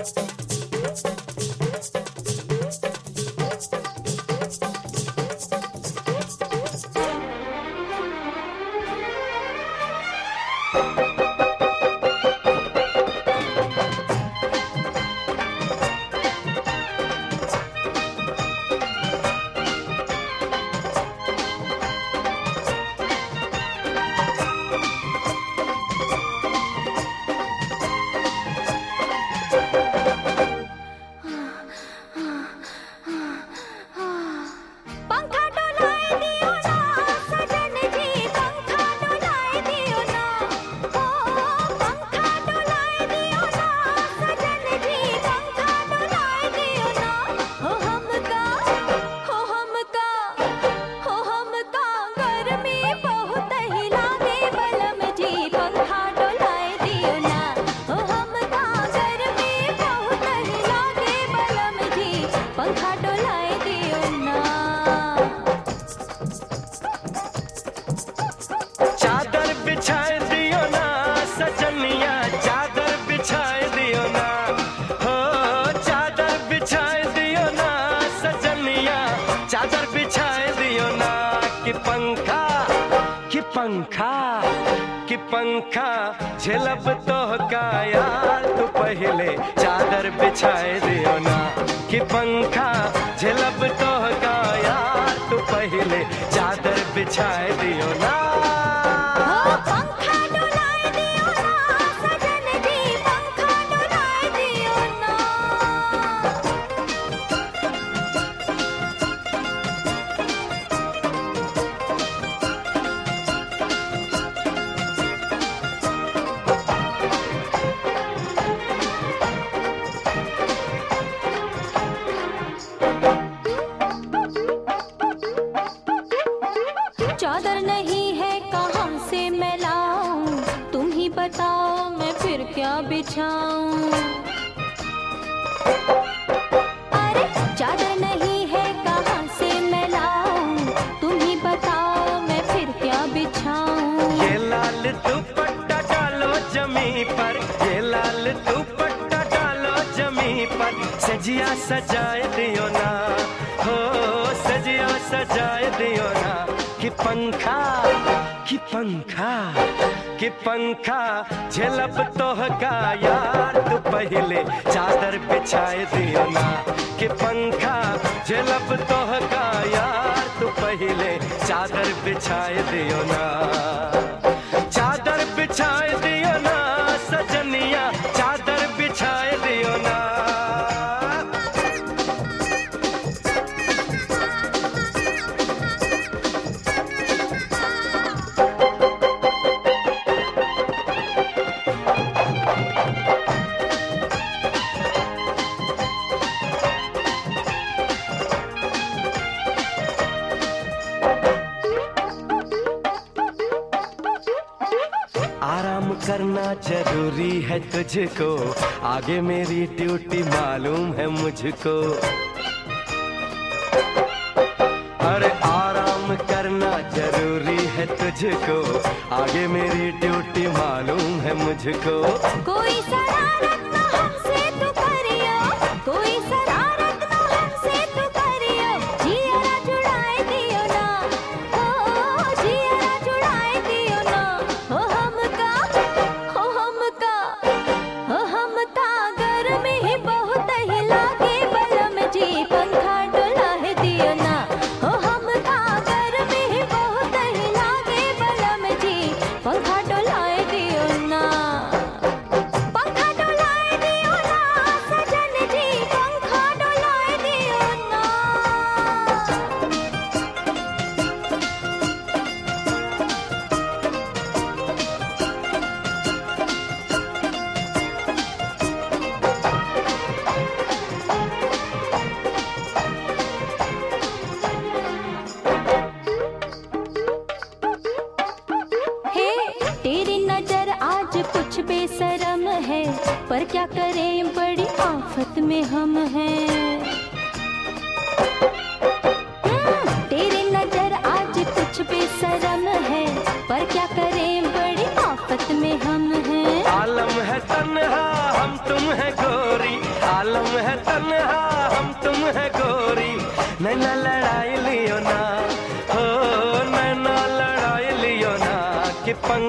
कि पंखा झेलब तो का यार तू पहले चादर बिछाए दियो ना कि पंखा झेलब तो का यार तू पहले चादर बिछाए दियो ना चादर नहीं है कहाँ से मैं लाऊं, तुम ही बताओ मैं फिर क्या बिछाऊं। अरे चादर नहीं है कहाँ से मैं लाऊं, तुम ही बताओ मैं फिर क्या बिछाऊं। ये लाल दुपट्टा डालो जमी पर, ये लाल दुपट्टा डालो जमी पर, सजिया सजाए दियो ना, हो सजिया सजाए दियो ना कि पंखा कि पंखा कि पंखा झेलब तो का यार तू पहले चादर बिछाए दियो ना कि पंखा झेलब तो का यार तू पहले चादर बिछाए दियो ना, चादर बिछाए दियो ना सजनिया, चादर बिछाए दियो ना। आराम करना जरूरी है तुझको, आगे मेरी ड्यूटी मालूम है मुझको। अरे आराम करना जरूरी है तुझको, आगे मेरी ड्यूटी मालूम है मुझको। कोई शरारत ना हमसे तू करियो, कोई शरारत ना हमसे तू करियो, जियरा जुड़ाए दियो ना, हो जियरा जुड़ाए दियो ना, हो हमका गर्मी ही बहुत ही लागे बलम जी, पंखा डुलाए दियो ना, हो हमका गर्मी ही बहुत ही लागे बलम जी, पंखा डुलाए दियो ना, पंखा डुलाए दियो ना सजन जी, पंखा डुलाए दियो ना। हे तेरी नजर आज कुछ बेशरम है, पर क्या करें बड़ी आफत में हम हैं। तेरी नजर आज कुछ बेशरम है, पर क्या करें बड़ी आफत में हम हैं। आलम है तन्हा हम तुम है गोरी,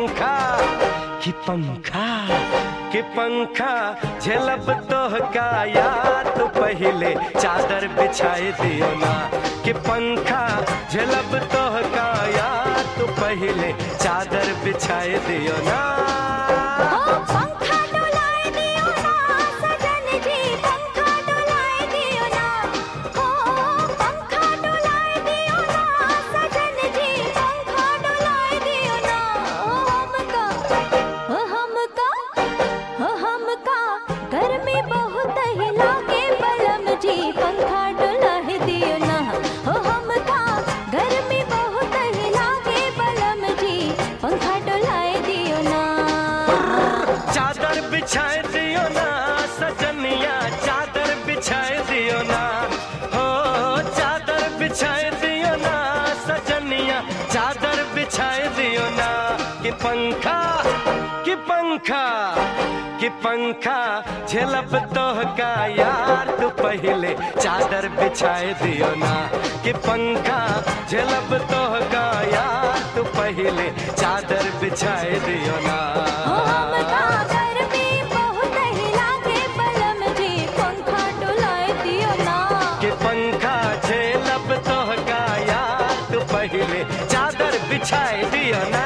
पंखा कि पंखा कि पंखा झेलब तोह का यार तो पहले चादर बिछाए दियो ना कि पंखा झेलब तोह का यार तो पहले चादर बिछाए दियो ना। पंखा डोलाए दियो ना सजन जी, पंखा डोलाए दियो ना। पंखा डोलाए दियो ना सजन जी, पंखा डोलाए दियो ना। हमका गर्मी बहुत ही लागे बलम जी, पंखा डोलाए दियो ना। हमका गर्मी बहुत ही लागे बलम जी, पंखा डोलाए दियो ना। चादर बिछाए दियो ना सजनिया, चादर बिछाए दियो ना। हो चादर बिछाए दियो ना सजनिया, चादर बिछाए दियो ना कि पंखा कि पंखा कि पंखा झेलब तोह का यार तू पहले चादर बिछाए दियो ना कि पंखा झेलब तोह का यार तू पहले चादर बिछाए दियो ना। हमका गर्मी बहुत ही लागे बलम जी, पंखा डोलाए दियो ना। कि पंखा झेलब तोह का यार तू पहले चादर बिछाए दियो ना।